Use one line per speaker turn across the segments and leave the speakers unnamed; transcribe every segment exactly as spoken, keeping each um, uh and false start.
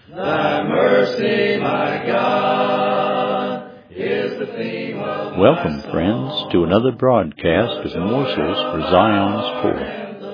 Thy mercy, my God, is the theme of
Welcome, friends, to another broadcast of Morsels for Zion's Poor.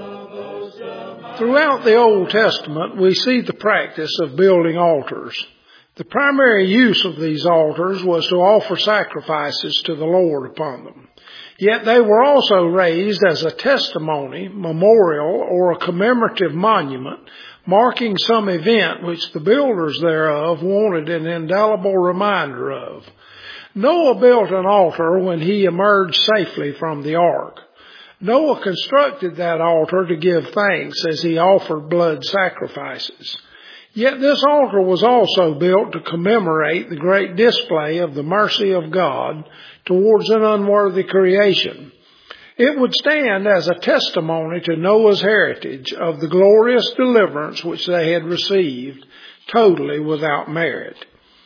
Throughout the Old Testament, we see the practice of building altars. The primary use of these altars was to offer sacrifices to the Lord upon them. Yet they were also raised as a testimony, memorial, or a commemorative monument, marking some event which the builders thereof wanted an indelible reminder of. Noah built an altar when he emerged safely from the ark. Noah constructed that altar to give thanks as he offered blood sacrifices. Yet this altar was also built to commemorate the great display of the mercy of God towards an unworthy creation. It would stand as a testimony to Noah's heritage of the glorious deliverance which they had received, totally without merit.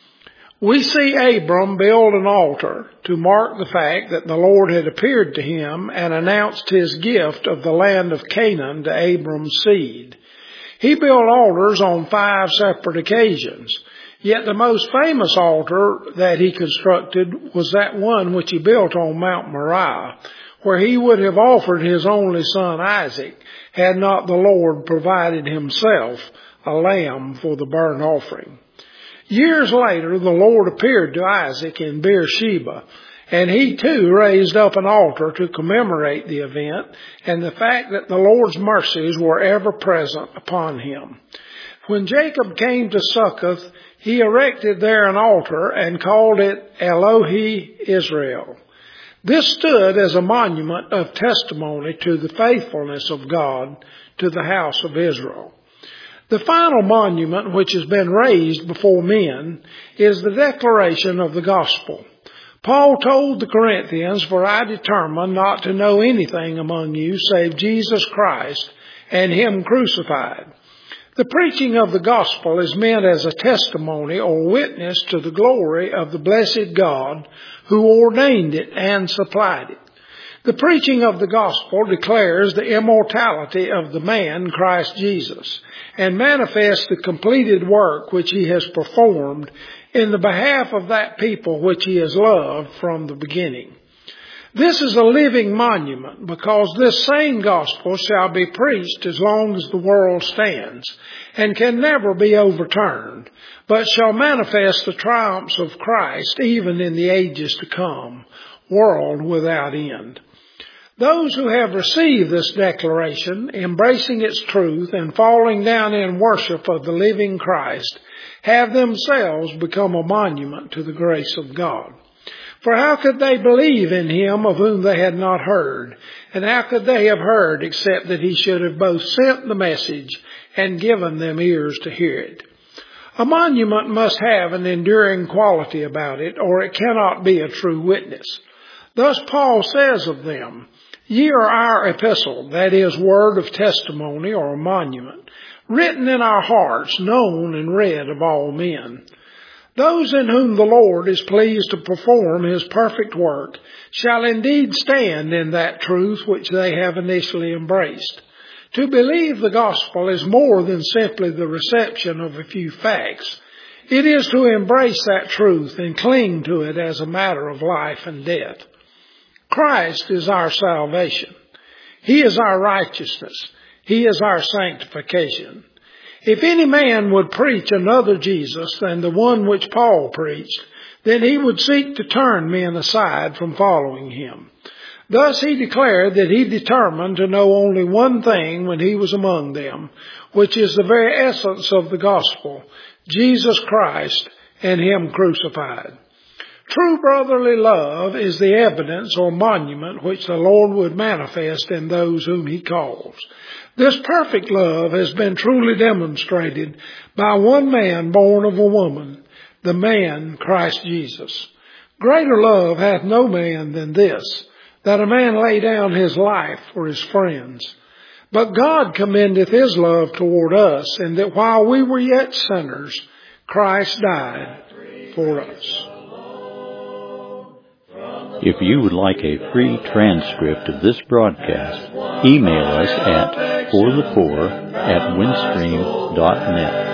We see Abram build an altar to mark the fact that the Lord had appeared to him and announced his gift of the land of Canaan to Abram's seed. He built altars on five separate occasions, yet the most famous altar that he constructed was that one which he built on Mount Moriah, where he would have offered his only son Isaac had not the Lord provided himself a lamb for the burnt offering. Years later, the Lord appeared to Isaac in Beersheba, and he too raised up an altar to commemorate the event and the fact that the Lord's mercies were ever present upon him. When Jacob came to Succoth, he erected there an altar and called it Elohe Israel. This stood as a monument of testimony to the faithfulness of God to the house of Israel. The final monument which has been raised before men is the declaration of the gospel. Paul told the Corinthians, "For I determined not to know anything among you save Jesus Christ and Him crucified." The preaching of the gospel is meant as a testimony or witness to the glory of the blessed God who ordained it and supplied it. The preaching of the gospel declares the immortality of the man, Christ Jesus, and manifests the completed work which he has performed in the behalf of that people which he has loved from the beginning. This is a living monument because this same gospel shall be preached as long as the world stands and can never be overturned, but shall manifest the triumphs of Christ even in the ages to come, world without end. Those who have received this declaration, embracing its truth and falling down in worship of the living Christ, have themselves become a monument to the grace of God. For how could they believe in him of whom they had not heard? And how could they have heard except that he should have both sent the message and given them ears to hear it? A monument must have an enduring quality about it, or it cannot be a true witness. Thus Paul says of them, "Ye are our epistle," that is, word of testimony or a monument, "written in our hearts, known and read of all men." Those in whom the Lord is pleased to perform his perfect work shall indeed stand in that truth which they have initially embraced. To believe the gospel is more than simply the reception of a few facts. It is to embrace that truth and cling to it as a matter of life and death. Christ is our salvation. He is our righteousness. He is our sanctification. If any man would preach another Jesus than the one which Paul preached, then he would seek to turn men aside from following him. Thus he declared that he determined to know only one thing when he was among them, which is the very essence of the gospel, Jesus Christ and him crucified. True brotherly love is the evidence or monument which the Lord would manifest in those whom he calls. This perfect love has been truly demonstrated by one man born of a woman, the man Christ Jesus. Greater love hath no man than this, that a man lay down his life for his friends. But God commendeth his love toward us, in that while we were yet sinners, Christ died for us.
If you would like a free transcript of this broadcast, email us at for the poor at windstream dot net.